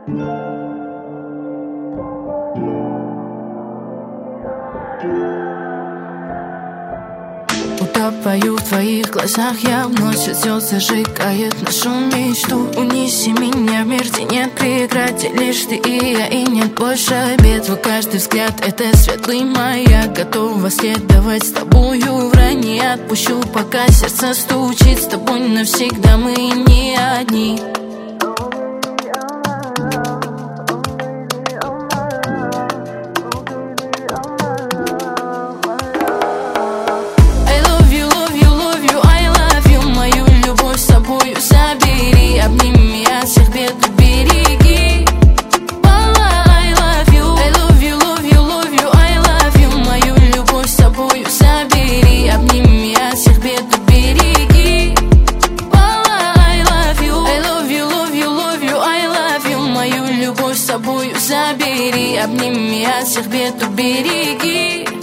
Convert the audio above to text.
Утопаю в твоих глазах, я вновь все зажигает нашу мечту. Унеси меня в мир, где нет преград, где лишь ты и я, и нет больше обид. Твой каждый взгляд — это светлый маяк, готова следовать с тобою в рай. Не отпущу, пока сердце стучит, с тобой навсегда мы не одни. Забери, обними, от всех бед убереги. I love you, I love you, love you, love you, I love you. Мою любовь с собою забери, обними, от всех бед убереги. I love you, I love you, love you, love you, I love you. Мою любовь с собою забери, обними, от всех бед убереги.